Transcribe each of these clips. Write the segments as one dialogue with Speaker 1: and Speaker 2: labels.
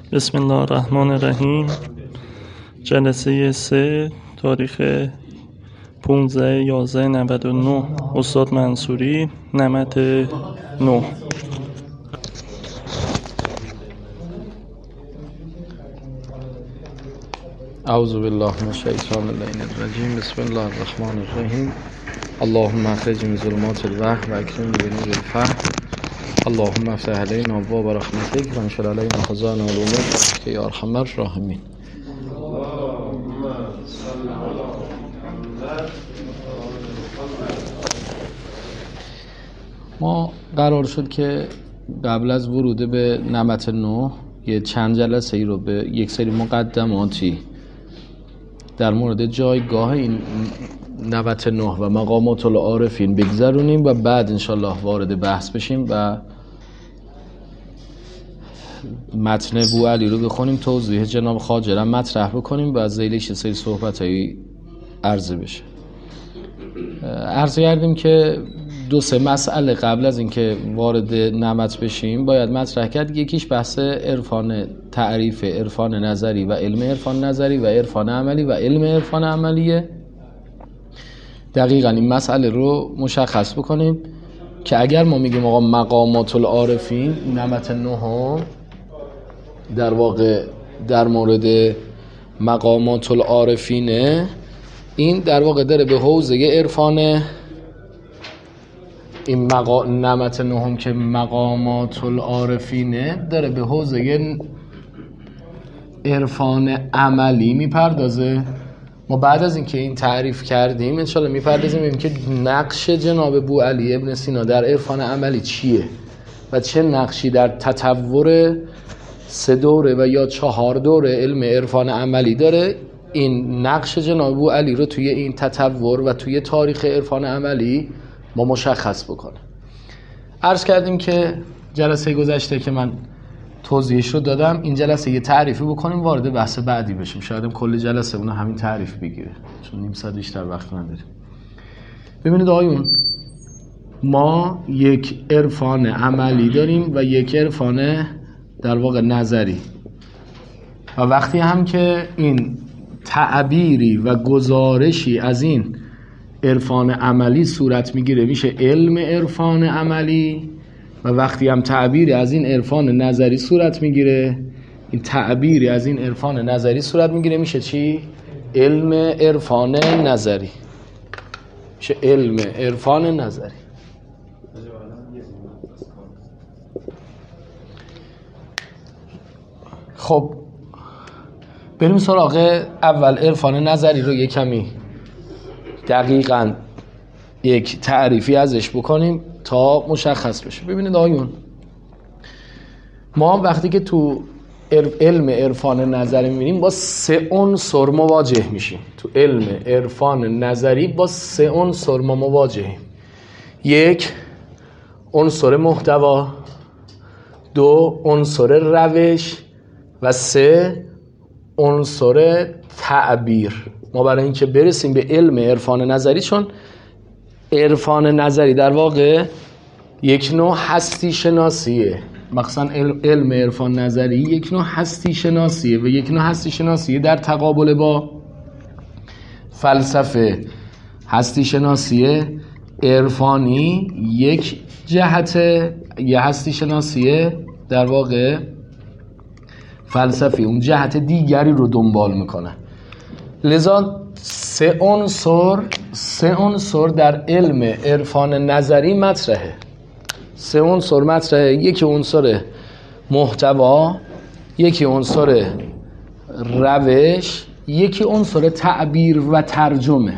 Speaker 1: بسم الله الرحمن الرحیم. جلسه 3 تاریخ 15/11/99 استاد منصوری، نمط 9.
Speaker 2: اعوذ بالله من الشیطان اللعین الرجیم. بسم الله الرحمن الرحیم. اللهم اخرج من ظلمات الوهم و اکرمنا بنور الفهم. اللهم افتح علینا ابواب رحمتک و انشر علینا خزائن علومک یا ارحم الراحمین. ما قرار شد که قبل از ورود به نمط 9 یه چند جلسه ای رو به یک سری مقدماتی در مورد جایگاه این نمط 9 و مقامات العارفین بگذرونیم و بعد انشالله وارد بحث بشیم و متن بوعلی رو بخونیم، توضیح جناب خواجرم مطرح بکنیم و از ذیلش سری صحبتایی عرضه بشه. عرض کردیم که 2-3 مسئله قبل از اینکه وارد نمط بشیم باید مطرح کرد. یکیش بحث عرفان تعریف، عرفان نظری و علم عرفان نظری و عرفان عملی و علم عرفان عملیه. دقیقاً این مسئله رو مشخص بکنیم که اگر ما میگیم آقا مقامات العارفین نمط 9 در واقع در مورد مقامات العارفینه، این در واقع داره به حوزه عرفان این نمط 9 که مقامات العارفینه داره به حوزه عرفان عملی میپردازه. ما بعد از اینکه این تعریف کردیم انشالله میپردازیم ببینیم که نقش جناب بوعلی ابن سینا در عرفان عملی چیه و چه نقشی در تطور 3 دوره و یا 4 دوره علم عرفان عملی داره. این نقش جناب بوعلی رو توی این تطور و توی تاریخ عرفان عملی ما مشخص بکنه. عرض کردیم که جلسه گذشته که من توضیحش رو دادم، این جلسه یه تعریفی بکنیم وارد بحث بعدی بشیم. شاید هم کل جلسه اون همین تعریف بگیره چون نیم ساعت بیشتر وقت نداریم. ببینید آقایون، ما یک عرفان عملی داریم و یک عرفان در واقع نظری و وقتی هم که این تعبیری و گزارشی از این عرفان عملی صورت میگیره میشه علم عرفان عملی و وقتی هم تعبیری از این عرفان نظری صورت میگیره، این تعبیری از این عرفان نظری صورت میگیره میشه چی؟ علم عرفان نظری. میشه علم عرفان نظری. خب بریم سراغ اول عرفان نظری رو یک کمی دقیقاً یک تعریفی ازش بکنیم تا مشخص بشه. ببینید آیون، ما وقتی که تو علم عرفان نظری می‌بینیم با 3 عنصر مواجه میشیم. تو علم عرفان نظری با 3 عنصر ما مواجهیم. 1 عنصر محتوا، 2 عنصر روش و 3 عنصر تعبیر. ما برای اینکه برسیم به علم عرفان نظری، چون عرفان نظری در واقع یک نوع هستی شناسیه، مخصوصا علم عرفان نظری یک نوع هستی شناسیه و یک نوع هستی شناسیه در تقابل با فلسفه. هستی شناسیه عرفانی یک جهت، یه هستی شناسیه در واقع فلسفی اون جهت دیگری رو دنبال میکنه. لذا 3 عنصر در علم عرفان نظری مطرحه. 3 عنصر مطرحه. یکی عنصر محتوا، یکی عنصر روش، یکی عنصر تعبیر و ترجمه.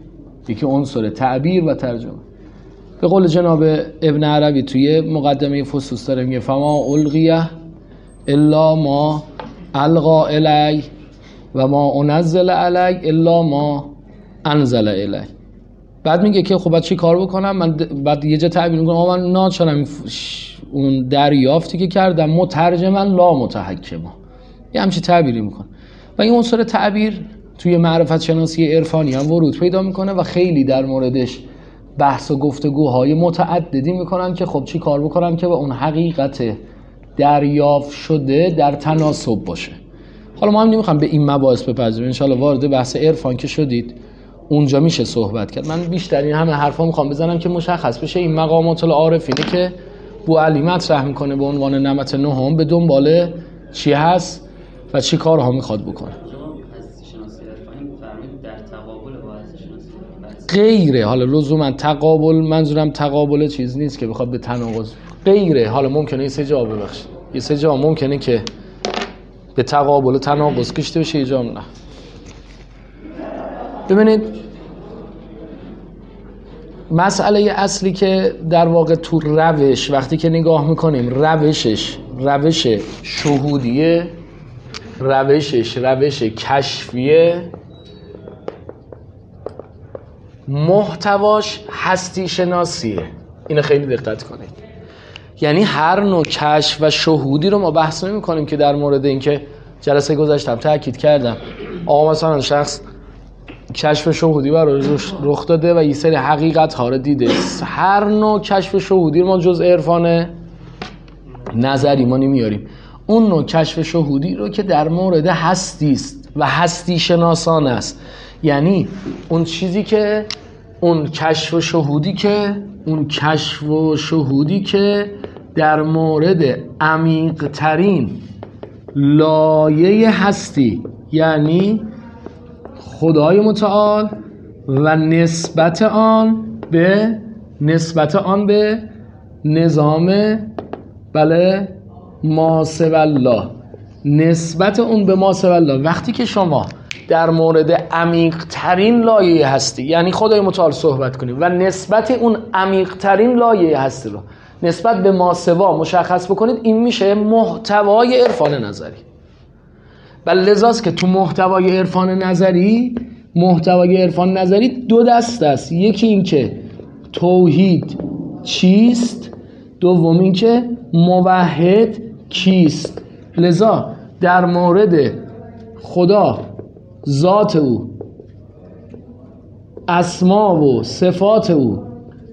Speaker 2: به قول جناب ابن عربی توی مقدمه فصوص داره میگه فما القیه الا ما القا الی و ما انزل علی الا ما انزل الی. بعد میگه که خب بعد چی کار بکنم؟ من بعد یه جا تعبیر میکنم من ناچارم اون دریافتی که کردم مترجما لا متحکما، یه همچی تعبیری میکنه و این عنصر تعبیر توی معرفت شناسی عرفانی هم ورود پیدا میکنه و خیلی در موردش بحث و گفتگوهای متعددی میکنن که خب چی کار بکنن که به اون حقیقت دریافت شده در تناسب باشه. حالا ما هم نمیخوام به این مباحث بپردازیم، ان شاءالله وارد بحث عرفان که شدید اونجا میشه صحبت کرد. من بیشتر این همه حرفا میخوام بزنم که مشخص بشه این مقامات العارفینه که بوعلی مطرح میکنه به عنوان نمط نهم به دنبال چی هست و چی کارها میخواد بکنه. غیره، حالا لزوما تقابل، منظورم تقابل چیز نیست که بخواد به تناقض، غیره. حالا ممکنه یه سه جا ببخشید، یه سه جا ممکنه که به تقابل و تناقض کشته بشه، یه جا نه. ببینید مسئله اصلی که در واقع تو روش وقتی که نگاه میکنیم روش شهودیه، روش کشفیه، محتواش هستی شناسیه. اینو خیلی دقت کنید. یعنی هر نوع کشف و شهودی رو ما بحث نمی کنیم که در مورد این که جلسه گذاشتم تاکید کردم آقا مثلا شخص کشف شهودی برای رخ داده و یه سری حقیقت ها رو دیده. هر نوع کشف شهودی ما جز عرفان نظری ما نمیاریم. اون نوع کشف شهودی رو که در مورد هستی است و هستی شناسان است، یعنی اون چیزی که اون کشف و شهودی که در مورد عمیق ترین لایه هستی، یعنی خدای متعال و نسبت آن به نظام ما سوی الله، نسبت اون به ما سوی الله. وقتی که شما در مورد عمیق ترین لایه هستی یعنی خدای متعال صحبت کنید و نسبت اون عمیق ترین لایه هستی رو نسبت به ما سوا مشخص بکنید، این میشه محتوای عرفان نظری. بل لذاست که تو محتوای عرفان نظری دو دست است. یکی این که توحید چیست، دوم این که موحد کیست. لذا در مورد خدا، ذات او، اسما و صفات او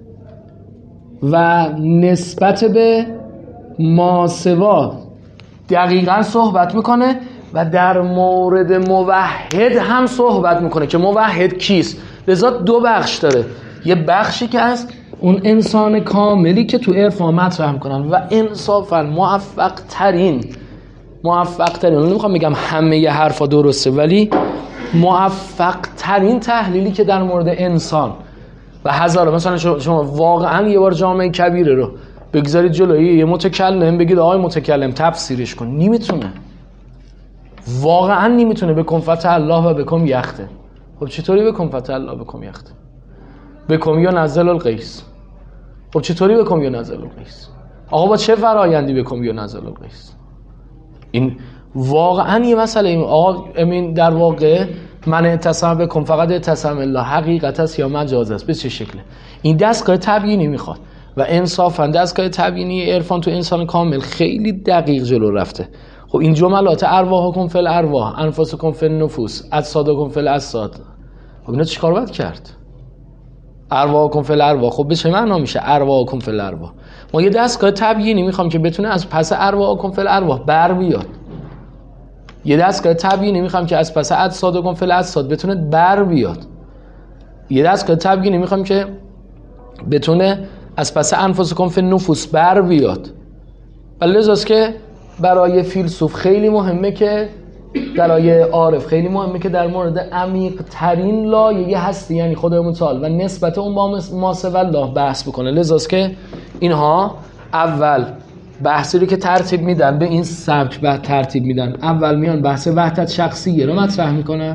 Speaker 2: و نسبت به ماسوا دقیقاً صحبت میکنه و در مورد موحد هم صحبت میکنه که موحد کیست. لذا دو بخش داره. یه بخشی که از اون انسان کاملی که تو عرفان مطرح میکنن و انصافاً موفق ترین نمیخوام بگم همه ی حرفا درسته، ولی موفق ترین تحلیلی که در مورد انسان و هزاره. مثلا شما واقعا یه بار جامعه کبیره رو بگذارید جلوی یه متکلم بگید آقای متکلم تفسیرش کن، نمیتونه، واقعا نمیتونه. بکن فتح الله و بکن یخته. خب چطوری بکن فتح الله بکن یخته؟ بکن یا نزل القیس. خب چطوری بکن یا نزل القیس؟ آقا با چه فرایندی بکن یا نزل القیس؟ این واقعا یه مسئله. آقا امین در واقع من اتصام بکن فقط اتصام الله حقیقت است یا مجاز است؟ به چه شکله؟ این دستگاه تبیینی میخواد و انصافا دستگاه تبیینی عرفان تو انسان کامل خیلی دقیق جلو رفته. خب این جملات ارواحکم فی الارواح، انفسکم فی النفوس، اجسادکم فی الاجساد، خب اینا چیکار باید کرد؟ ارواحکم فی الارواح، خب به چه معنا میشه ارواحکم فی الارواح؟ ما یه دستگاه تبیینی میخوام که بتونه از پس ارواحکم فی الارواح بر بیاد. یه دستگاه تبیینی میخوام که از پس اجسادکم فی الاجساد بتونه بر بیاد. یه دستگاه تبیینی میخوام که بتونه از پس انفسکم فی النفوس بر بیاد. ولی لذاست که برای فیلسوف خیلی مهمه که برای عارف خیلی مهمه که در مورد عمیق ترین لایه هستی یعنی خدای متعال و نسبت اون با ما سوی الله بحث بکنه. لذاست که اینها اول بحثی رو که ترتیب میدن به این سبک بعد ترتیب میدن، اول میان بحث وحدت شخصیه رو مطرح میکنن.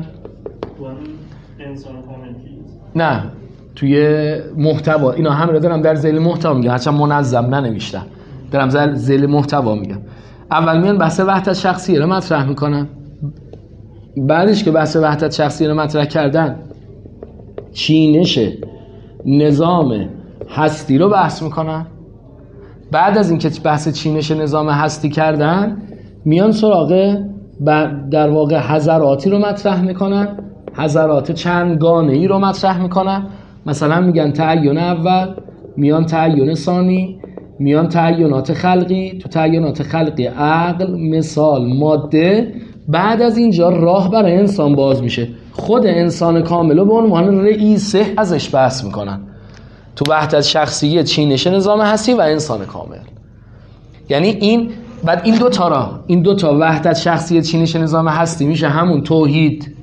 Speaker 2: نه توی محتوا اینا همه رو دارم در ذیل محتوا میگم، هرچند منظم ننوشتم، دارم در ذیل محتوا میگم. اول میان بحث وحدت شخصیه رو مطرح میکنن، بعدش که بحث وحدت شخصیه رو مطرح کردن چینش نظام هستی رو بحث میکنن. بعد از اینکه بحث چینش نظام هستی کردن میان سراغ در واقع حضراتی رو مطرح میکنن، حضرات چند گانه‌ای رو مطرح میکنن. مثلا میگن تعین اول، میان تعین ثانی، میان تعینات خلقی، تو تعینات خلقی عقل، مثال، ماده. بعد از اینجا راه برای انسان باز میشه. خود انسان کامل رو به عنوان رئیسه ازش بحث میکنن تو وحدت شخصیه، چینش نظام هستی و انسان کامل. یعنی این بعد این دو تا وحدت شخصیه، چینش نظام هستی میشه همون توحید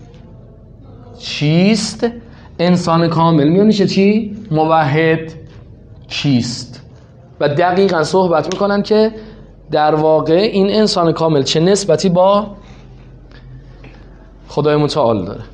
Speaker 2: چیست، انسان کامل میاد میشه چی؟ موحد چیست. و دقیقاً صحبت میکنن که در واقع این انسان کامل چه نسبتی با خدای متعال داره.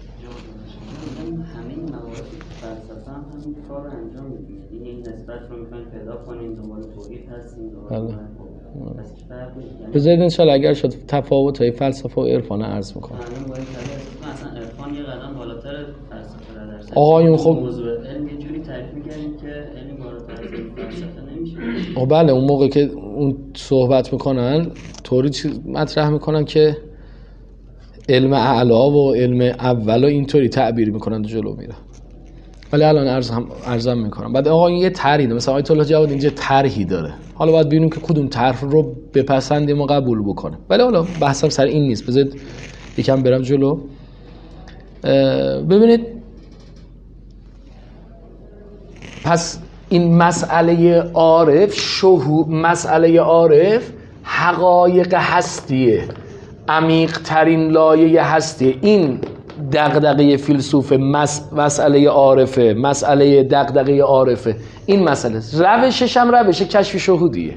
Speaker 2: بذارید انشاءالله اگر شد تفاوت های فلسفه و عرفان عرض میکنم.
Speaker 3: مثلا عرفان یه قدم بالاتر فلسفه در
Speaker 2: آقایون خب
Speaker 3: موضوع علم یه جوری تعریف می‌کنیم که علم بالاتر از فلسفه نمیشه.
Speaker 2: بله اون موقع که اون صحبت میکنن طوری مطرح میکنن که علم اعلا و علم اول و اینطوری تعبیر میکنن و جلو میره. ولی الان عرضم میکنم. بعد آقا یه طرحی داره، مثلا آیت الله جواد اینجا طرحی داره، حالا باید ببینیم که کدوم طرح رو بپسندیم و قبول بکنه. ولی حالا بحثم سر این نیست، بذارید یکم برم جلو. ببینید پس این مسئله عارف حقایق هستیه، عمیق ترین لایه هستیه. این دغدغه فیلسوف مسئله عارفه، مسئله دغدغه عارفه. این مسئله روشش هم روش کشف شهودیه،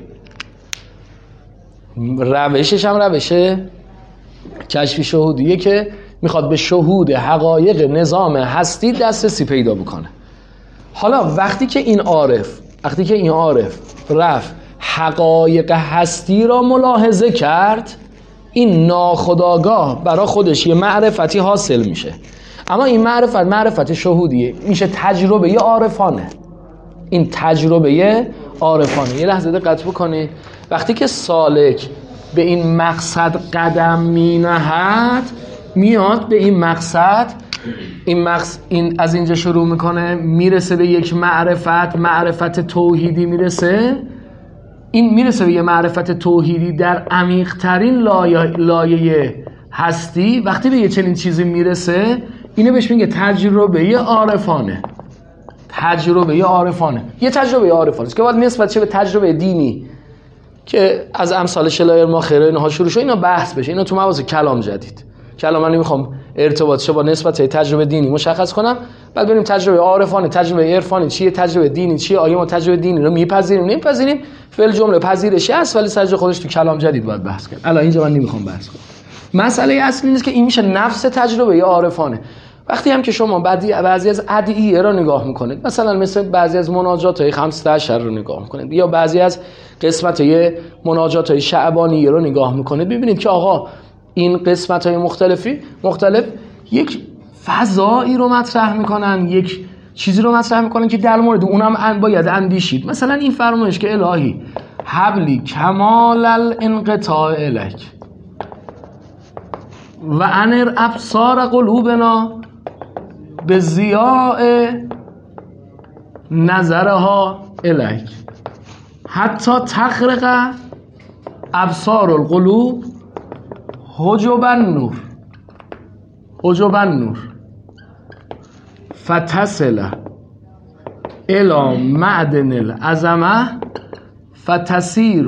Speaker 2: کشف شهودیه که میخواد به شهود حقایق نظام هستی دسترسی پیدا بکنه. حالا وقتی که این عارف رفت حقایق هستی را ملاحظه کرد، این ناخودآگاه برای خودش یه معرفتی حاصل میشه. اما این معرفت شهودیه، میشه تجربه عارفانه. این تجربه عارفانه. یه لحظه دقت بکنید، وقتی که سالک به این مقصد قدم مینهد، میاد به این مقصد، این از اینجا شروع میکنه، میرسه به یک معرفت توحیدی میرسه. این میرسه به یه معرفت توحیدی در عمیق ترین لایه هستی. وقتی به یه چنین چیزی میرسه، اینو بهش میگه تجربه عارفانه. یه تجربه عارفانه است که باید نسبت چه به تجربه دینی که از امثال شلایر ماخره اینها شروع شد، اینا بحث بشه. اینا تو مباحث کلام جدید. کلام من نمیخوام ارتباطش با نسبت تجربه دینی مشخص کنم. بعد بریم تجربه عارفانه، تجربه عرفانی چیه، تجربه دینی چیه، آیا ما تجربه دینی رو میپذیریم نمیپذیریم. فعل جمله پذیرشی است ولی سر جای خودش تو کلام جدید باید بحث کنیم. الان اینجا من نمیخوام بحث کنم. مسئله اصلی اینه که این میشه نفس تجربه عارفانه. وقتی هم که شما بعضی از ادعیه رو نگاه میکنید، مثلا مثل بعضی از مناجات‌های 15 رو نگاه میکنید یا بعضی از قسمت‌های مناجات‌های شعبانیه رو نگاه میکنید، ببینید که آقا این قسمت‌های مختلف یک فضایی رو مطرح میکنن، یک چیزی رو مطرح میکنن که در مورد اونم باید اندیشید. مثلا این فرمایش که الهی حبلی کمال الانقطاع الیک و انر ابصار قلوبنا به ضیاء نظرها الیک حتی تخرق ابصار القلوب حجب النور فتصل الى معدن العظمه فتسیر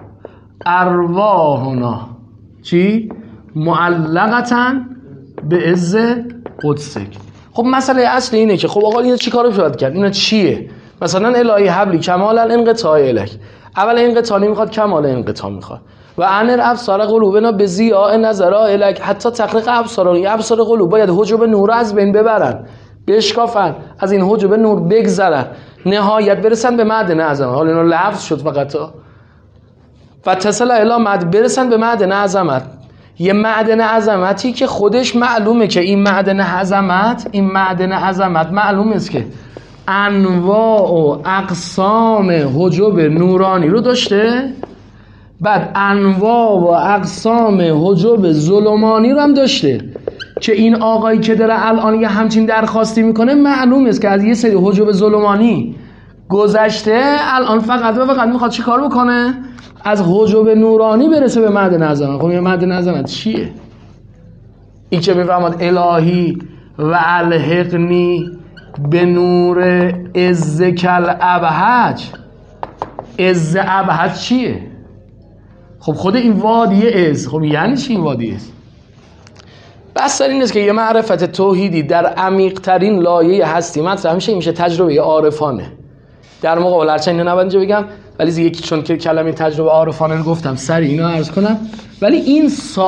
Speaker 2: ارواحنا چی؟ معلقتا به عز قدسک. خب مسئله اصلی اینه که خب آقا اینا چی کارو باید کرد؟ اینا چیه؟ مثلا الهی حبلی کمال الانقطاع الیک، اول انقطاع نمیخواد، کمال انقطاع میخواد. و انر ابصار قلوبنا به ضیاء نظرها الیک حتی تخرق ابصار قلوب، باید حجب نور از بین ببرن، بشکافن، از این حجب نور بگذرن، نهایت برسن به معدن عظمت. حالا اینا لفظ شد فقط و تصل الی معدن، برسن به معدن عظمت. یه معدن عظمتی که خودش معلومه که این معدن عظمت معلومه است که انواع و اقسام حجب نورانی رو داشته، بعد انواع و اقسام حجب ظلمانی رو هم داشته، که این آقایی که داره الان یه همچین درخواستی میکنه معلوم است که از یه سری حجب ظلمانی گذشته، الان فقط و فقط میخواد چی کار بکنه؟ از حجب نورانی برسه به معدن عظمت. خب این معدن عظمت چیه؟ این که میفهمد الهی و الحقنی به نور عزکل ابهج. عز ابهج چیه؟ خب خود این وادی عز، خب یعنی چی این وادی عز؟ بس این است که یه معرفت توحیدی در عمیق ترین لایه هستی مطرح میشه، میشه تجربه عارفانه. در مقابل هرچند اینو نباید اینجا بگم، ولی یکی چون که کلمه تجربه عارفانه رو گفتم سری اینو عرض کنم. ولی این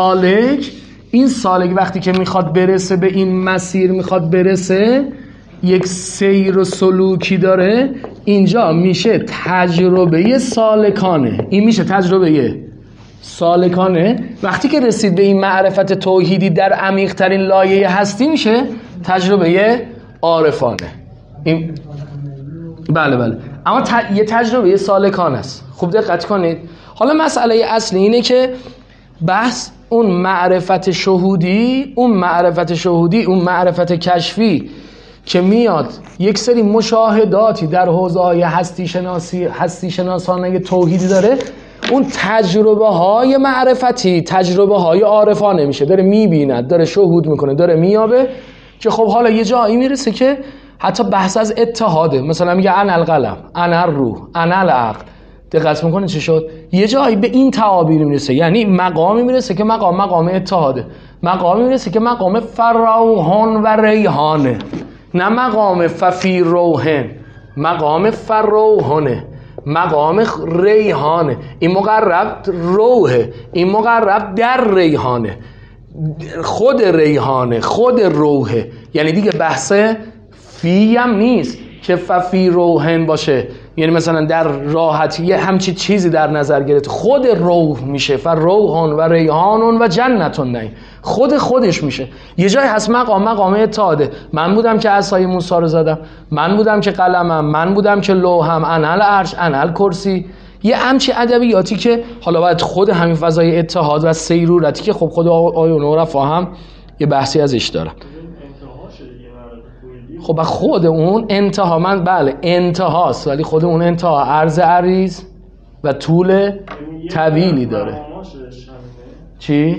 Speaker 2: سالک وقتی که میخواد برسه به این مسیر، میخواد برسه یک سیر و سلوکی داره، اینجا میشه تجربه سالکانه. این میشه تجربه سالکانه. وقتی که رسید به این معرفت توحیدی در عمیق ترین لایه هستی، میشه تجربه عارفانه. این بله اما یه تجربه سالکانه است. خوب دقت کنید. حالا مسئله اصلی اینه که بحث اون معرفت شهودی، اون معرفت کشفی که میاد یک سری مشاهداتی در حوزه‌های هستی شناسانه توحیدی داره، اون تجربه های معرفتی، تجربه های عارفانه میشه. داره میبیند، داره شهود میکنه، داره میابه که خب حالا یه جایی میرسه که حتی بحث از اتحاده. مثلا میگه انا القلم، انا الروح، انا العقل. دقت میکنه چی شد؟ یه جایی به این تعابیر میرسه، یعنی مقامی میرسه که مقام اتحاده، مقامی میرسه که مقام فروحان و ریحانه، نه مقام ففی روحن، مقام فروحانه، مقام ریحانه. این مقرب روحه، این مقرب در ریحانه، خود ریحانه، خود روحه. یعنی دیگه بحث فی هم نیست که ففی روحن باشه، یعنی مثلا در راحتی همچی چیزی در نظر گرفت. خود روح میشه، فروحان و ریحان و جنتون نعیم، خودش میشه. یه جای هست مقام اتحاده. من بودم که عصای موسی رو زدم، من بودم که قلمم، من بودم که لوحم، انا العرش، انا الکرسی. یه همچی ادبیاتی که حالا باید خود همین فضای اتحاد و سیرورتی که خب خود آیون و رفا هم یه بحثی ازش دارن. خب خود اون انتها، من بله انتهاست، ولی خود اون انتها عرض عریض و طول طویلی داره. چی؟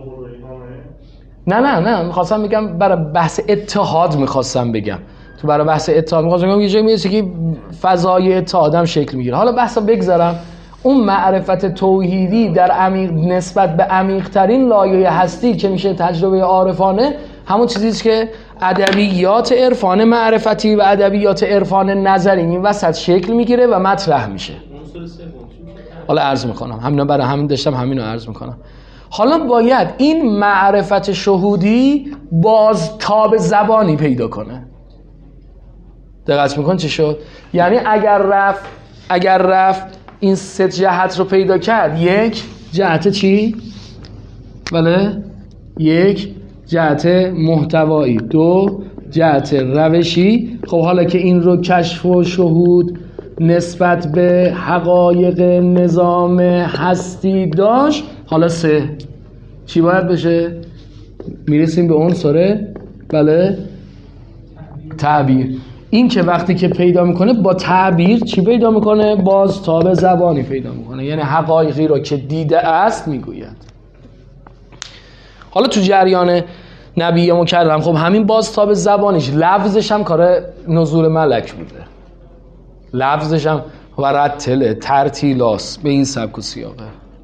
Speaker 2: نه میخواستم بگم برای بحث اتحاد میخواستم بگم. تو برای بحث اتحاد میخواستم بگم یه جایی میرسه که فضای اتحاد هم شکل میگیره. حالا بحثا بگذارم. اون معرفت توحیدی در عمیق، نسبت به عمیق ترین لایه هستی که میشه تجربه عارفانه، همون چیزیست که ادبیات عرفان معرفتی و ادبیات عرفان نظری این وسط شکل میگیره و مطرح میشه. حالا عرض میکنم، همینا برای همین داشتم همینو عرض میکنم. حالا باید این معرفت شهودی باز تاب زبانی پیدا کنه. دقت میکن چی شد؟ یعنی اگر رفت این سه جهت رو پیدا کرد، یک جهت چی؟ بله، یک جهت محتوایی، دو جهت روشی. خب حالا که این رو کشف و شهود نسبت به حقایق نظام هستی داشت، حالا سه چی باید بشه؟ میرسیم به عنصر بله تعبیر. این که وقتی که پیدا میکنه با تعبیر چی پیدا میکنه؟ باز تاب زبانی پیدا میکنه، یعنی حقایقی رو که دیده است میگوید. حالا تو جریان نبی مکرم خب همین باز تاب زبانیش، لفظش هم کار نزول ملک بوده، لفظش هم و رتله ترتیلاس به این سبک و سیاقه.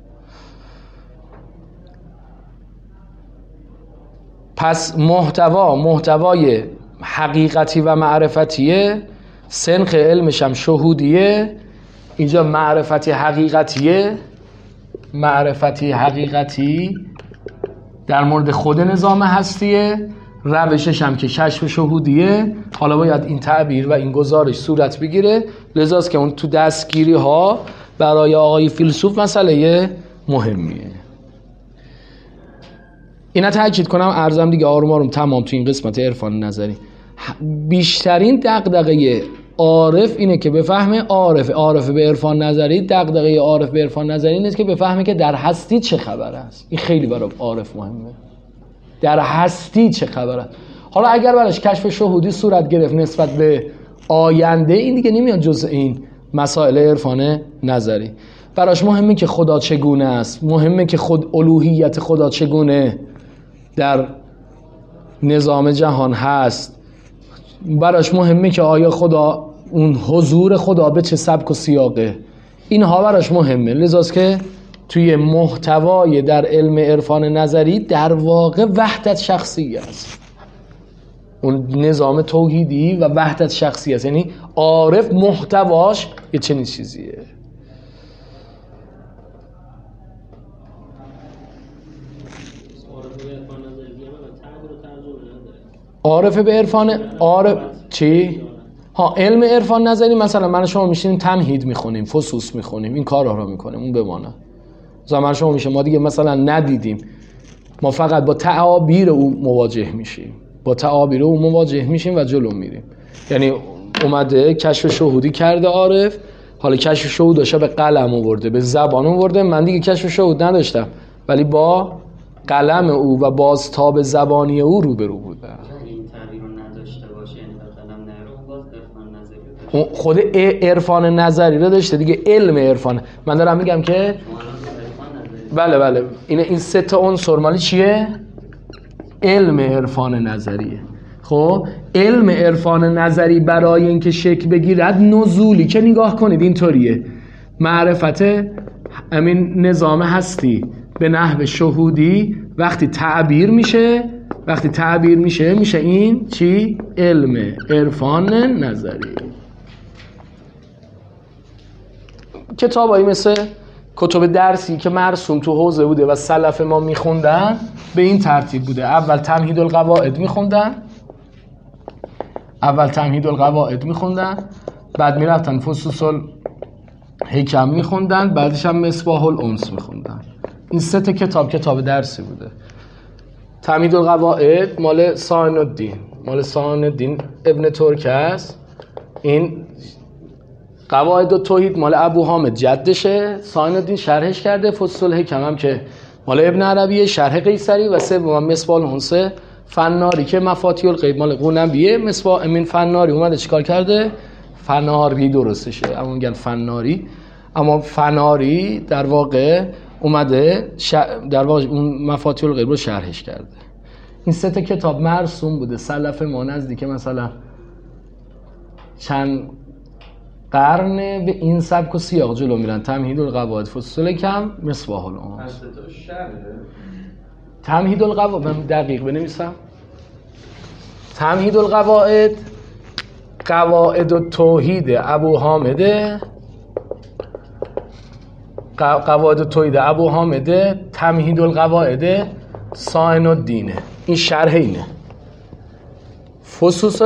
Speaker 2: پس محتوای حقیقتی و معرفتیه، سنخ علمش هم شهودیه. اینجا معرفتی حقیقتیه، معرفتی حقیقتی در مورد خود نظام هستیه، روشش هم که کشف شهودیه. حالا باید این تعبیر و این گزارش صورت بگیره. لذاست که اون تو دستگیری ها برای آقای فیلسوف مسئله مهمیه. اینا تاکید کنم، عرضم دیگه آروم آروم تمام تو این قسمت عرفان نظری. بیشترین دغدغه عارف اینه که بفهمه عارف به عرفان نظری، دغدغه عارف به عرفان نظری اینه که بفهمه که در هستی چه خبر است. این خیلی برای عارف مهمه، در هستی چه خبر است. حالا اگر براش کشف شهودی صورت گرفت نسبت به آینده این دیگه نمیاد جز این مسائل عرفان نظری. براش مهمه که خدا چگونه است، مهمه که خود الوهیت خدا چگونه در نظام جهان هست، براش مهمه که آیا خدا اون حضور خدا به چه سبک و سیاقه، اینها براش مهمه. لذاست که توی محتوای در علم عرفان نظری در واقع وحدت شخصی است، اون نظام توحیدی و وحدت شخصی است. یعنی عارف محتواش یه چنین چیزیه. عارف به عرفان عارف چی؟ ها علم عرفان نظری مثلا من شما میشینیم تمهید میخونیم، فصوص میخونیم، این کارها رو میکنیم، اون بمانه. زمان شما میشه ما دیگه مثلا ندیدیم، ما فقط با تعابیر او مواجه میشیم، با تعابیر او مواجه میشیم و جلو میریم. یعنی اومده کشف شهودی کرده عارف، حالا کشف شهود داشته به قلم آورده، به زبان آورده، من دیگه کشف شهود نداشتم ولی با قلم او و بازتاب زبانی او روبرو بودم.
Speaker 3: این تعبیر رو نداشته باشه یعنی قلم نرو باز عرفان نظری
Speaker 2: خود عرفان نظری رو داشته دیگه، علم عرفان. من دارم میگم که بله این سه تا عنصر مالی چیه؟ علم عرفان نظریه. خب علم عرفان نظری برای اینکه شکل بگیرد نزولی که نگاه کنید اینطوریه، معرفت همین نظام هستی به نحو شهودی وقتی تعبیر میشه میشه این چی؟ علم عرفان نظری. کتابایی مثل کتب درسی که مرسوم تو حوزه بوده و سلف ما میخوندن به این ترتیب بوده: اول تمهید القواعد میخوندن، بعد میرفتن فصوص الحکم میخوندن، بعدش هم مصباح الانس میخوندن. این سه تا کتاب درسی بوده. تمهید القواعد مال صاحن الدین ابن ترک است. این قواعد التوحید مال ابو حامد جدشه، صاحن الدین شرحش کرده. فصوص الحکم هم که مال ابن عربیه، شرح قیصری. و سوم مصباح الانس فناری که مفاتیح الغیب مال قونبیه. مصباح امین فناری اومده چیکار کرده؟ فناری درستشه، اما میگن فناری، اما فناری در واقع اومده در واقع اون مفاتیح الغیب رو شرحش کرده. این سه تا کتاب مرسوم بوده. سلف ما نزدیک مثلا چند قرن به این سبک و سیاق جلو میرن: تمهید القواعد، فصوص الحکم، مصباح الانس. تمهید القواعد من دقیق بنویسم: تمهید القواعد قواعد التوحید ابو حامده، قواعد التوحید ابو حامده، تمهید القواعد صاحن الدینه. این شرح اینه. فصوص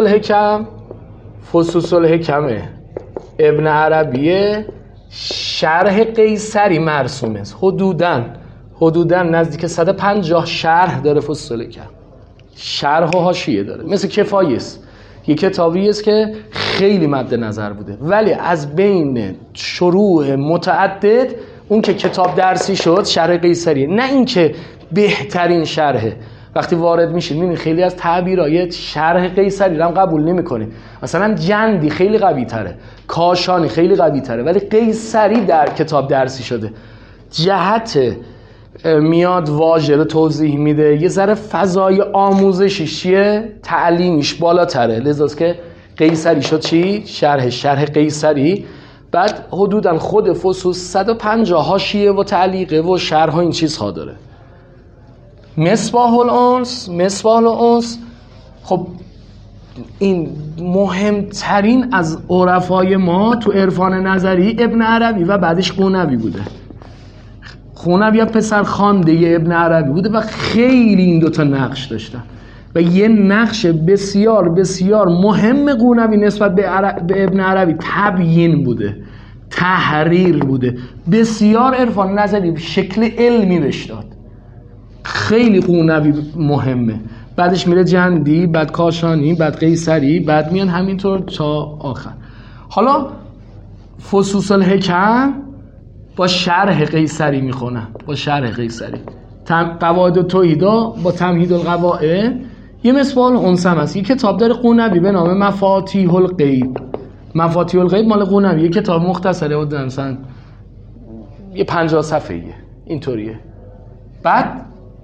Speaker 2: الحکم ابن عربیه، شرح قیصری مرسومه. حدوداً نزدیک 150 شرح داره فصوص الحکم، شرح و حاشیه داره. مثل کفایه است، یه کتابی است که خیلی مد نظر بوده، ولی از بین شروح متعدد اون که کتاب درسی شد شرح قیصری، نه این که بهترین شرحه. وقتی وارد میشید میبینید خیلی از تعبیرات شرح قیصری رو هم قبول نمیکنه. مثلا جندی خیلی قوی تره، کاشانی خیلی قوی تره، ولی قیصری در کتاب درسی شده. جهت میاد واژه رو توضیح میده، یه ذره فضای آموزشیش چیه؟ تعلیمیش بالاتره. لذاست که قیصری شد چی؟ شرح قیصری. بعد حدوداً خود فصوص 150 حاشیه و تعلیقه و شرح و این چیزها داره. مصباح الانس خب این مهمترین از عرفای ما تو عرفان نظری ابن عربی و بعدش قونبی بوده. قونبی هم پسر خوانده ابن عربی بوده و خیلی این دوتا نقش داشتن و یه نقش بسیار بسیار مهم قونبی نسبت به ابن عربی تبیین بوده، تحریر بوده. بسیار عرفان نظری شکل علمی بهش داد. خیلی قونبی مهمه. بعدش میره جندی، بعد کاشانی، بعد قیصری، بعد میان همینطور تا آخر. حالا فصوص الحکم با شرح قیصری میخونن، با شرح قیصری. قواعد التوحید با تمهید القواعد. یه مصباح الانس هست، یه کتاب داره قونبی به نام مفاتیح الغیب. مفاتیح الغیب مال قونوی، یه کتاب مختصره بود مثلا یه 50 صفحه‌ایه اینطوریه. بعد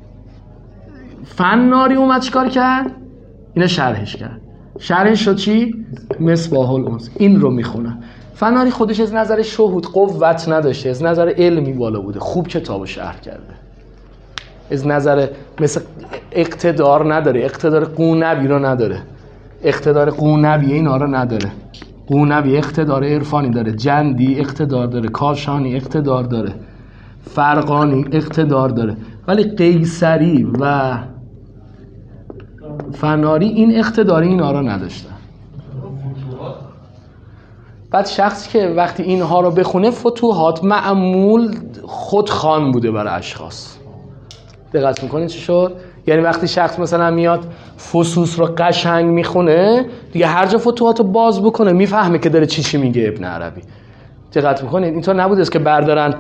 Speaker 2: فناری اومد چیکار کرد؟ اینو شرحش کرد. شرحش شد چی؟ مصباح الانس. این رو میخونن. فناری خودش از نظر شهود قوت نداشته، از نظر علمی بالا بوده، خوب کتابو شرح کرده. از نظر مثل اقتدار نداره، اقتدار قونوی رو نداره، اقتدار قونوی اینا رو نداره. قونوی اقتدار عرفانی داره، جندی اقتدار داره، کاشانی اقتدار داره، فرقانی اقتدار داره، ولی قیصری و فناری این اقتدار اینا رو نداشتن. بعد شخصی که وقتی اینها رو بخونه فتوحات معمول خودخوان بوده برای اشخاص. دقت میکنید چی شد؟ یعنی وقتی شخص مثلا میاد فصوص رو قشنگ میخونه دیگه هر جا فتوحات رو باز بکنه میفهمه که داره چی میگه ابن عربی. دقت میکنید اینطور نبوده است که بردارن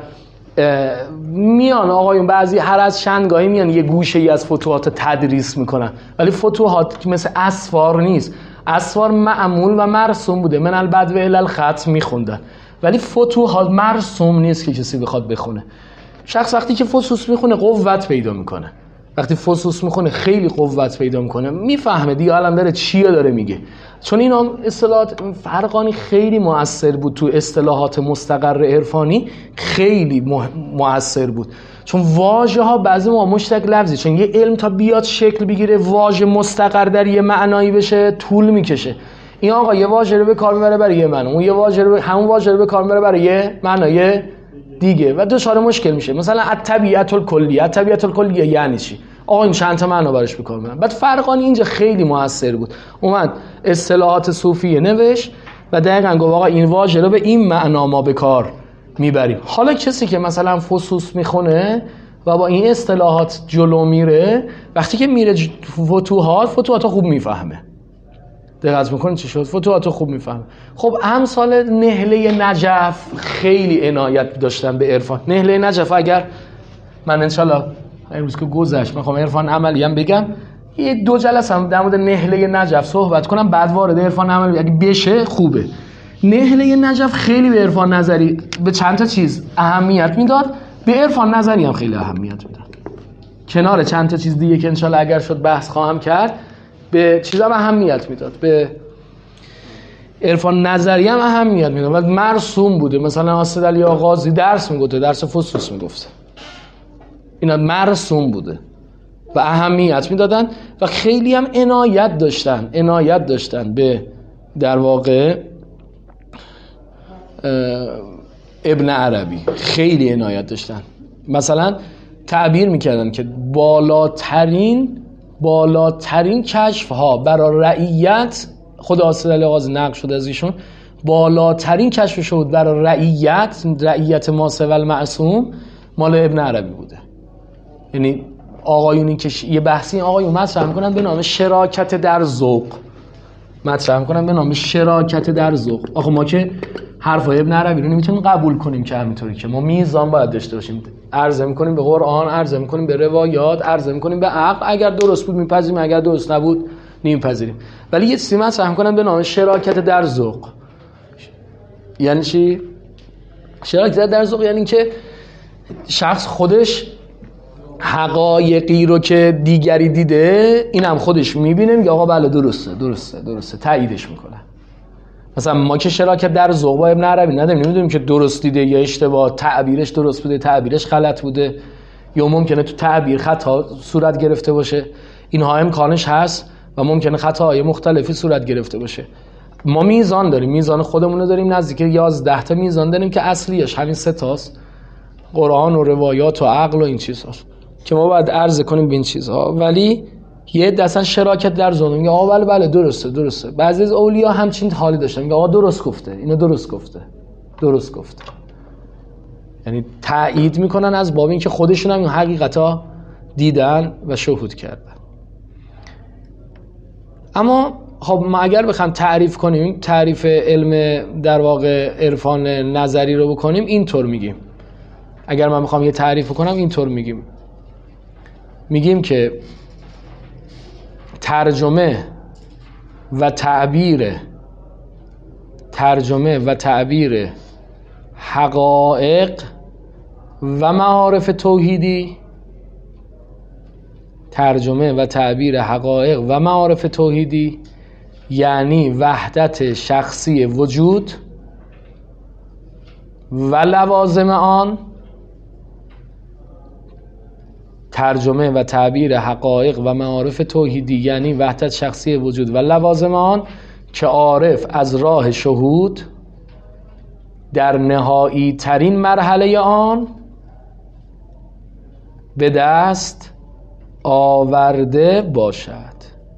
Speaker 2: میان آقایون بعضی هر از چندگاهی میان یه گوشه ای از فتوحات تدریس میکنن، ولی فتوحات مثل اسفار نیست. اسفار معمول و مرسوم بوده، من البدو الی الخط میخوندن، ولی فتوحات مرسوم نیست که کسی بخواد بخونه. شخص وقتی که فصوص میخونه قوت پیدا میکنه، وقتی فصوص میخونه خیلی قوت پیدا میکنه، میفهمه دیگه الان داره چی داره میگه. چون اینا اصطلاحات فرقانی خیلی مؤثر بود تو اصطلاحات مستقر عرفانی، خیلی مؤثر بود. چون واژه ها بعضی ما مشتق لفظی، چون یه علم تا بیاد شکل بگیره واژه مستقر در یه معنایی بشه طول میکشه. این آقا یه واژه رو به کار میبره برای یه معنی، اون یه واژه رو همون واژه رو به کار میبره برای یه معنای دیگه و دچار مشکل میشه. مثلا الطبیعت الکلیه، الطبیعت الکلیه یعنی چی؟ آقا این چند تا معنا براش به کار میبرن. بعد فرقانی اینجا خیلی موثر بود، اومد اصطلاحات صوفیه نوشت و دقیقاً گفت آقا این واژه رو به این معنا ما به کار میبریم. حالا کسی که مثلا فصوص میخونه و با این اصطلاحات جلو میره، وقتی که میره فتوحات خوب میفهمه. دقت میکنید چی شد؟ فتوحات خوب میفهمه. خب امثال نهله نجف خیلی عنایت داشتن به عرفان. نهله نجف اگر من انشالله امروز که گذشت میخوام عرفان عملی هم بگم، یه 2 جلسه هم در مورد نهله نجف صحبت کنم، بعد وارد عرفان عملی اگه بشه خوبه. نهله نجف خیلی به عرفان نظری به چند تا چیز اهمیت میداد، به عرفان نظری هم خیلی اهمیت میداد. کنار چند تا چیز دیگه که انشالله اگر شد بحث خواهم کرد، به چیزا هم اهمیت میداد، به عرفان نظری هم اهمیت میداد و مرسوم بوده. مثلا اسد علی آغازی درس میگفته، درس فصوص میگفته، اینا مرسوم بوده و اهمیت میدادن و خیلی هم عنایت داشتن به در واقع ابن عربی، خیلی عنایت داشتن. مثلا تعبیر میکردن که بالاترین کشف ها برای رعیت، خود اسد علی آغازی نقل شده از ایشون، بالاترین کشف شد برای رعیت ما سوی المعصوم مال ابن عربی بوده. یعنی آقایونی که یه بحثی آقایون مطرح میکنن به نام شراکت در ذوق، آخه ما که حرفای ابن عربی رو نمیتونیم قبول کنیم که همینطوری، که ما میزان باید داشته باشیم، عرضه میکنیم به قرآن، عرضه میکنیم به روایات، عرضه میکنیم به عقل، اگر درست بود میپذیریم، اگر درست نبود نمیپذیریم. ولی یه چیزی مطرح میکنن به نام شراکت در ذوق. یعنی چی؟ شراکت در ذوق یعنی که شخص خودش حقایقی رو که دیگری دیده اینم خودش میبینه، میگه آقا بله درسته، تاییدش میکنه. مثلا ما که شراکت در ذوق با ابن عربی نداریم، نمیدونیم که درست دیده یا اشتباه، تعبیرش درست بوده، تعبیرش غلط بوده، یا ممکنه تو تعبیر خطا صورت گرفته باشه. اینها امکانش هست و ممکنه خطاهای مختلفی صورت گرفته باشه. ما میزان داریم، میزان خودمون رو داریم، نزدیک 11 تا میزان داریم که اصلیش همین 3 تاست، قرآن و روایات و عقل و این چیزهاست که ما باید عرضه کنیم به این چیزها. ولی یه دستن شراکت در ظلم، میگه آقا بله درسته. بعضی از اولیا همچین حالی داشتن، میگه آقا درست گفته، اینو درست گفته. یعنی تایید میکنن از باب اینکه خودشون هم این حقیقتا دیدن و شهود کردن. اما خب ما اگر بخوام تعریف کنیم، تعریف علم در واقع عرفان نظری رو بکنیم، اینطور میگیم. اگر من بخوام یه تعریف کنم اینطور میگیم که ترجمه و تعبیر ترجمه و تعبیر حقایق و معارف توحیدی، ترجمه و تعبیر حقایق و معارف توحیدی یعنی وحدت شخصی وجود و لوازم آن. ترجمه و تعبیر حقایق و معارف توحیدی یعنی وحدت شخصی وجود و لوازم آن که عارف از راه شهود در نهایی ترین مرحله آن به دست آورده باشد.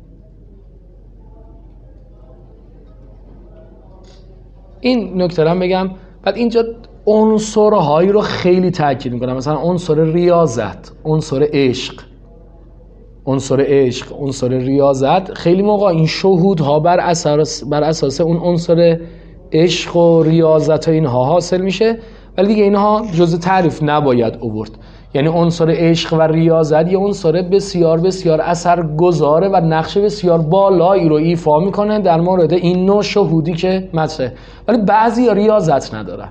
Speaker 2: این نکته رو بگم. بعد اینجا عنصرهایی رو خیلی تاکید میکنم، مثلا عنصر ریاضت، عنصر عشق، عنصر ریاضت. خیلی موقع این شهودها بر اساس اون عنصر عشق و ریاضت و اینها حاصل میشه، ولی دیگه اینها جزء تعریف نباید آورد. یعنی عنصر عشق و ریاضت یه عنصر بسیار بسیار اثرگذاره و نقش بسیار بالایی رو ایفا میکنه در مورد این نوع شهودی که مطرحه. ولی بعضی ریاضت ندارن،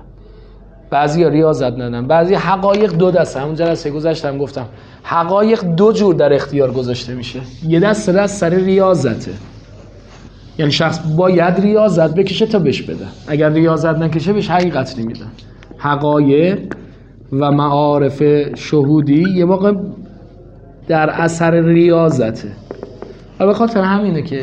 Speaker 2: بعضی حقایق دو دسته. همون جلسه گذاشتم گفتم حقایق دو جور در اختیار گذاشته میشه. یه دسته از سر ریاضته، یعنی شخص باید ریاضت بکشه تا بهش بده، اگر ریاضت نکشه بهش حقیقت نمیدن. حقایق و معارف شهودی یه موقع در اثر ریاضته. و به خاطر همینه که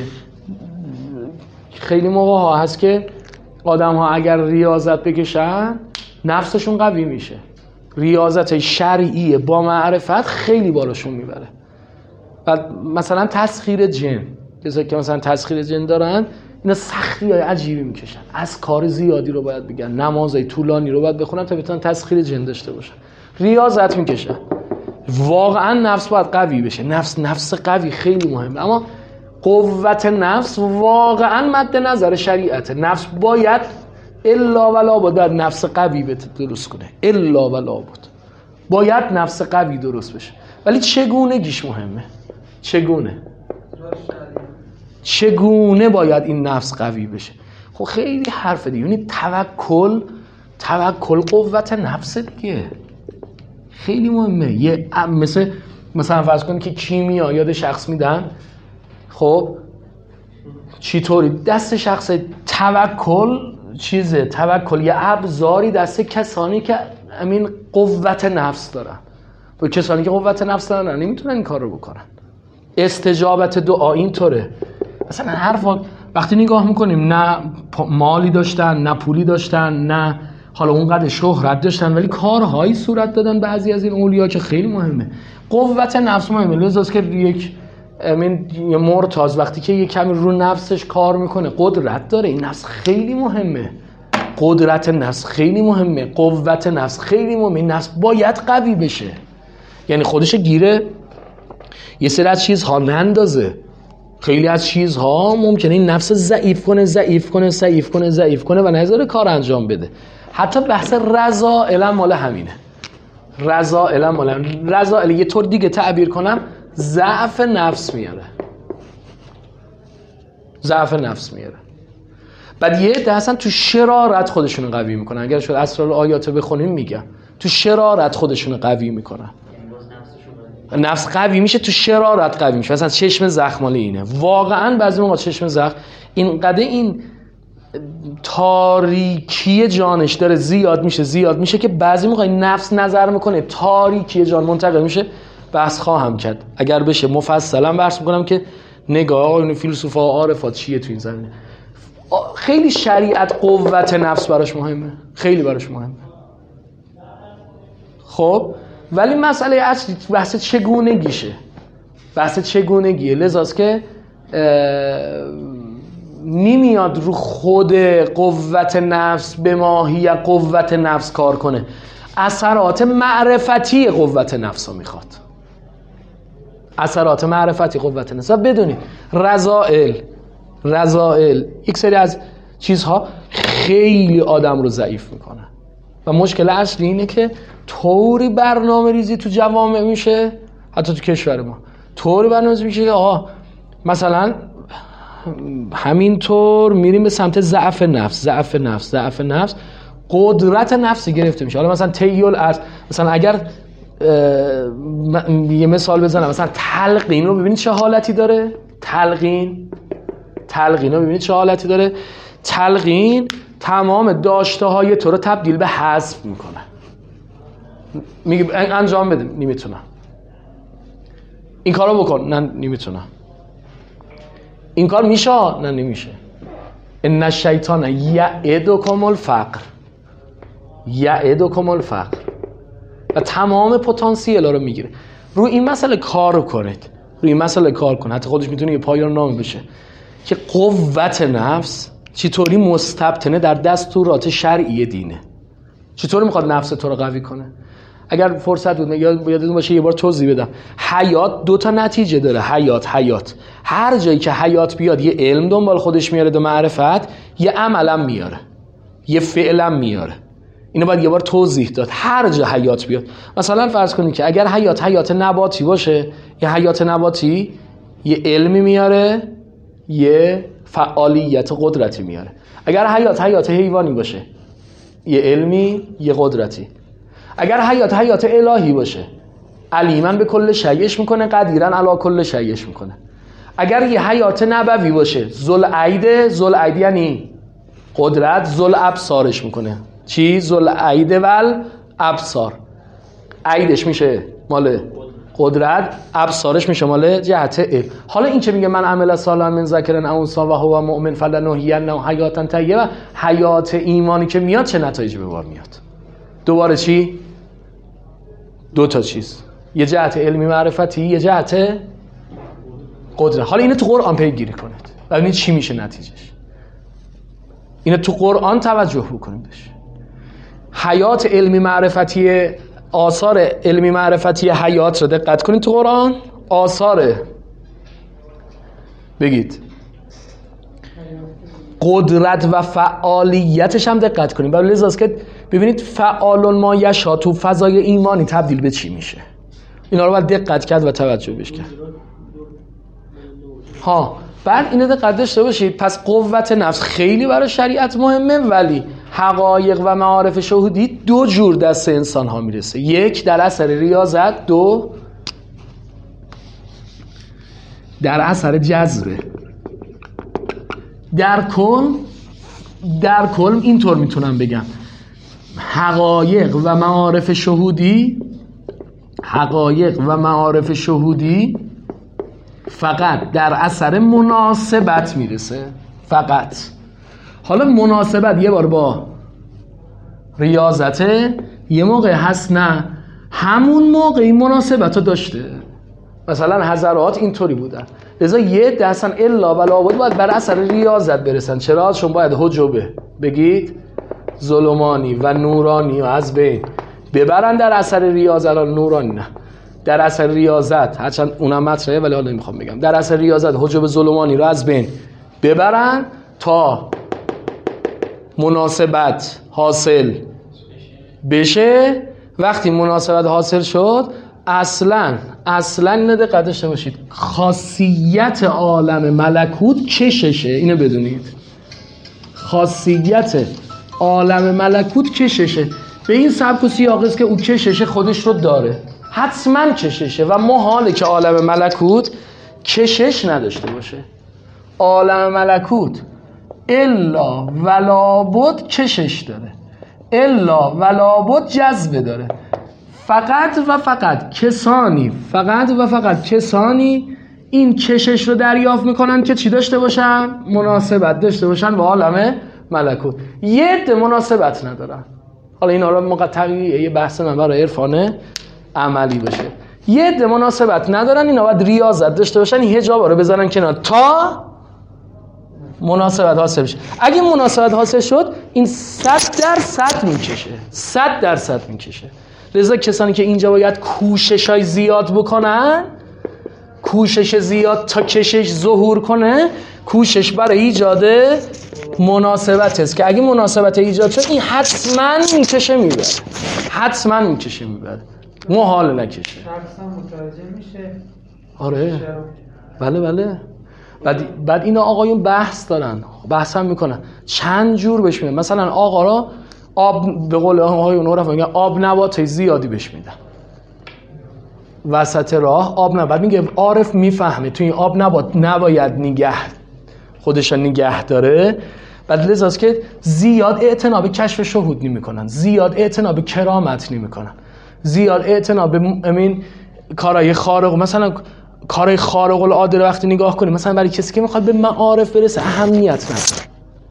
Speaker 2: خیلی موقع ها هست که آدم ها اگر ریاضت بکشن نفسشون قوی میشه. ریاضت شرعی با معرفت خیلی بالاشون میبره. و مثلا تسخیر جن، کسایی که مثلا تسخیر جن دارن اینا سختی های عجیبی میکشن، از کار زیادی رو باید بگن، نمازهای طولانی رو باید بخونن تا بتونن تسخیر جن داشته باشن. ریاضت میکشن. واقعا نفس باید قوی بشه. نفس قوی خیلی مهمه، اما قوت نفس واقعا مد نظر شریعته. نفس باید الا ولا بود نفس قوی درست کنه، الا ولا بود باید نفس قوی درست بشه. ولی چگونه گیش مهمه، چگونه باید این نفس قوی بشه. خب خیلی حرف دیگه. یعنی توکل قوت نفس دیگه خیلی مهمه. یه مثلا فرض کنید که کیمیا یاد شخص میدن، خب چطوری دست شخص توکل یه ابزاری دست کسانی که همین قوت نفس دارن. و کسانی که قوت نفس دارن نمیتونن این کار رو بکنن. استجابت دعا اینطوره. مثلا وقتی نگاه میکنیم نه مالی داشتن، نه پولی داشتن، نه حالا اونقدر شهرت داشتن، ولی کارهایی صورت دادن بعضی از این اولیا که خیلی مهمه. قوت نفس مهمه. لذاست که یه مرتاز وقتی که یه کمی رو نفسش کار میکنه قدرت داره. این نفس خیلی مهمه. قدرت نفس خیلی مهمه. قوت نفس خیلی مهمه. این نفس باید قوی بشه. یعنی خودش گیره یه سری از چیزها نندازه. خیلی از چیزها ممکنه این نفس ضعیف کنه و نذاره کار انجام بده. حتی بحث رضائل مال همینه. رضائل یه طور دیگه تعبیر کنم ضعف نفس میاره. بعد یه ده اصلا تو شرارت خودشون قوی میکنن. اگر شد اسرار آیات بخونیم میگم تو شرارت خودشون قوی میکنن. نفس قوی میشه تو شرارت قوی میشه. مثلا چشم زخم مال اینه. واقعا بعضی موقع چشم زخم اینقدر این تاریکی جانش داره زیاد میشه که بعضی موقع نفس نظر میکنه تاریکی جان منتقل میشه. بحث خواهم کرد اگر بشه مفصلا بحث میکنم که نگاه این فیلسوفا و عارفات چیه تو این زمینه. خیلی شریعت قوت نفس براش مهمه، خیلی براش مهمه. خب ولی مسئله اصلی بحث چگونگیه. لذاست که نمیاد رو خود قوت نفس به ماهیت قوت نفس کار کنه. اثرات معرفتی قوت نفس رو میخواد. اثرات معرفتی قوت نفس. بدونید رضائل یک سری از چیزها خیلی آدم رو ضعیف میکنه و مشکل اصلی اینه که طوری برنامه ریزی تو جوامع میشه، حتی تو کشور ما طوری برنامه ریزی میشه که مثلا همینطور میریم به سمت ضعف نفس. قدرت نفسی گرفته میشه. حالا مثلا تیول ارز، مثلا اگر یه مثال بزنم، مثلا تلقین رو ببینید چه حالتی داره. تلقین رو ببینید چه حالتی داره. تلقین تمام داشته های تو رو تبدیل به حذف میکنه. میگه انجام بده، نمیتونم. این کارو بکن، نه نمیتونم. این کار میشه، نه نمیشه. ان الشیطان یعدکم الفقر و تمام پتانسیل رو میگیره. روی این مسئله کار کنید. حتی خودش میتونه یه پایان نامه بشه که قوت نفس چطوری مستبطنه در دستورات شرعی دینه. چطوری میخواد نفس تو رو قوی کنه. اگر فرصت بود یادتون باشه یه بار توضیح بدم. حیات 2 تا نتیجه داره. حیات هر جایی که حیات بیاد یه علم دنبال خودش میاره، دو معرفت، یه عملم میاره، یه فعلم میاره. اینو باید یه بار توضیح داد. هر جا حیات بیاد، مثلا فرض کنید که اگر حیات نباتی باشه، یه حیات نباتی یه علمی میاره، یه فعالیت قدرتی میاره. اگر حیات حیوانی باشه، یه علمی، یه قدرتی. اگر حیات الهی باشه، علیمن به کل شیش میکنه، قدیرن علی کل شیش میکنه. اگر یه حیات نبوی باشه، ذوالعید یعنی قدرت، ذوال ابصارش میکنه. چی؟ ذوالعید ول ابصار. عیدش میشه مال قدرت، ابصارش میشه مال جهت علم. حالا این که میگه من عمل صالحا من ذکر او انثی و هو مؤمن فلنحیینه حیاتا طیبه، حیات ایمانی که میاد چه نتایجی به بار میاد؟ دوباره چی؟ 2 تا چیز، یه جهت علمی معرفتی، یه جهت قدرت. حالا اینو تو قرآن پیگیری کنید ببینید چی میشه نتیجهش. اینو تو قرآن توجه بکنید بهش. حیات علمی معرفتی، آثار علمی معرفتی حیات رو دقت کنید تو قرآن. آثار بگید قدرت و فعالیتش هم دقت کنید. برای لذاست که ببینید فعال ما یشا تو فضای ایمانی تبدیل به چی میشه. اینا رو باید دقت کرد و توجه بهش کرد. بعد اینو دقت داشته باشید. پس قوت نفس خیلی برای شریعت مهمه، ولی حقایق و معارف شهودی 2 جور دست انسان ها میرسه. 1 در اثر ریاضت، 2 در اثر جذبه. در کل اینطور میتونم بگم حقایق و معارف شهودی فقط در اثر مناسبت میرسه. فقط. حالا مناسبت یه بار با ریاضته، یه موقع هست نه همون موقعی مناسبت رو داشته. مثلا حضرات اینطوری بودن، لذا یه دستن الا و لابد باید بر اثر ریاضت برسن. چرا؟ چون باید حجبه بگید ظلمانی و نورانی و از بین ببرن در اثر ریاضت. نورانی نه، در اثر ریاضت، هرچند اونم مطرحه ولی حالا نمیخوام بگم. در اثر ریاضت حجب ظلمانی رو از بین ببرن تا مناسبت حاصل بشه. وقتی مناسبت حاصل شد، اصلا اینو دقت داشته باشید، خاصیت عالم ملکوت کششه. اینو بدونید، خاصیت عالم ملکوت کششه. به این سبک و سیاق است که او کششه خودش رو داره، حتما کششه و محاله که عالم ملکوت کشش نداشته باشه. عالم ملکوت الا ولابد کشش داره، الا ولابد جذبه داره. فقط و فقط کسانی این کشش رو دریافت میکنن که چی داشته باشن؟ مناسبت داشته باشن با عالم ملکوت. یه عده مناسبت ندارن. حالا اینا رو مقطعی یه بحث من برای عرفان عملی باشه. یه عده مناسبت ندارن، اینا باید ریاضت داشته باشن، این حجابا رو بزنن کنار تا مناسبت حاصل بشه. اگه مناسبت حاصل شد، این 100% میکشه، 100% میکشه. لذا کسانی که اینجا باید کوششای زیاد بکنن، کوشش زیاد تا کشش ظهور کنه، کوشش برای ایجاد مناسبت است که اگه مناسبت ایجاد شد، این حتما میکشه میبره، حتما میکشه میبره، محال نکشه.
Speaker 4: شخصا متوجه میشه.
Speaker 2: آره بله. بعد اینا آقایون بحث دارن، بحث هم میکنن چند جور بهش میدن. مثلا آقا را آب، به قول آقایون عرف میگن آب نبات زیادی بهش میدن وسط راه، آب نبات. بعد میگه عارف میفهمه تو این آب نبات نباید خودش نگه داره. بعد لذاست که زیاد اعتنا به کشف شهود نمیکنن، زیاد اعتنا به کرامت نمیکنن، زیاد اعتنا به امین کارهای خارق. مثلا کارهای خارق العاده رو وقتی نگاه کنیم، مثلا برای کسی که میخواد به معارف برسه اهمیت نداره.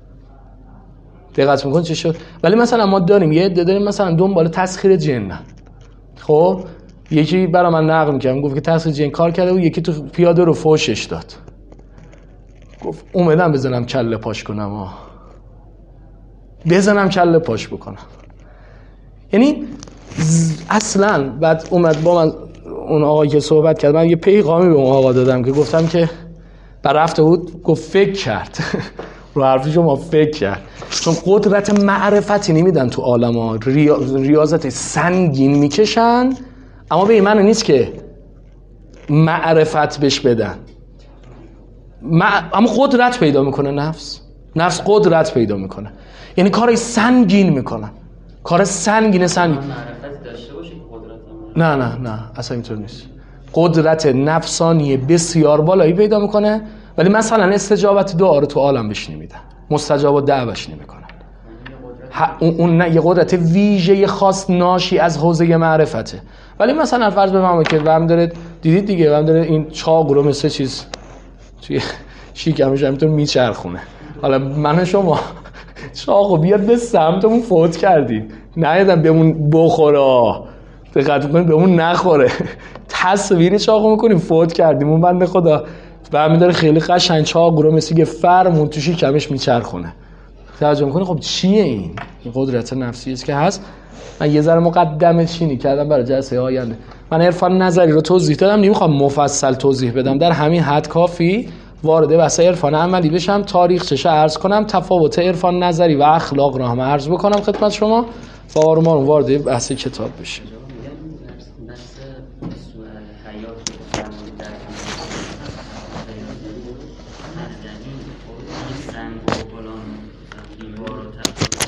Speaker 2: دقت میکنید چه شد؟ ولی مثلا ما داریم یه عده داریم مثلا دنبال تسخیر جن. خب یکی برای من نقل می‌کرد، گفت که تسخیر جن کار کرده و یکی تو پیاده رو فوشش داد. گفت اومدم بزنم کله پاش کنم، بزنم کله پاش بکنم. یعنی اصلا بعد اومد با من اون آقایی که صحبت کرد، من یه پیغامی به اون آقا دادم که گفتم که رفته بود، گفت فکر کرد رو حرفی شما فکر کرد، چون قدرت معرفتی نمیدن تو عالم ها، ریاضت سنگین میکشن، اما به این معنی نیست که معرفت بهش بدن. اما قدرت پیدا میکنه نفس قدرت پیدا میکنه، یعنی کارای سنگین میکنن، کار سنگین
Speaker 3: معرفتی داشته باشه که قدرت
Speaker 2: نه اصلا اینطور نیست. قدرت نفسانی بسیار بالایی پیدا میکنه، ولی مثلا استجابت دعا رو تو عالم بهش نمیدن، مستجاب دعوش نمیکنن. اون نه یه قدرت ویژه خاص ناشی از حوزه معرفته. ولی مثلا فرض بفرمایید که وهم داره، دیدید دیگه، وهم داره این چاق رو مثل چیز توی شیکمش همینطور میچرخونه. حالا من شما چاقو بیاد به سمتمون فوت کردیم، نیادم بهمون بخوره، دقت کنید بهمون نخوره، تصویر چاقو میکنیم فوت کردیم، اون بنده خدا و همین داره خیلی قشنگ چاقو رو مثل یه فرمون تو شیکمش میچرخونه. توجه میکنی خب چیه این قدرت نفسی است که هست. من یه ذره مقدمه چینی کردم برای جلسه آینده. من عرفان نظری رو توضیح دادم، نمیخوام مفصل توضیح بدم، در همین حد کافی وارد بحث عرفان عملی بشم، تاریخچش عرض کنم، تفاوت عرفان نظری و اخلاق رو هم عرض بکنم خدمت شما و آروم وارد بحث کتاب بشیم.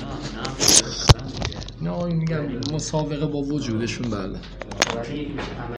Speaker 2: نه میگم مسابقه با وجودشون. بله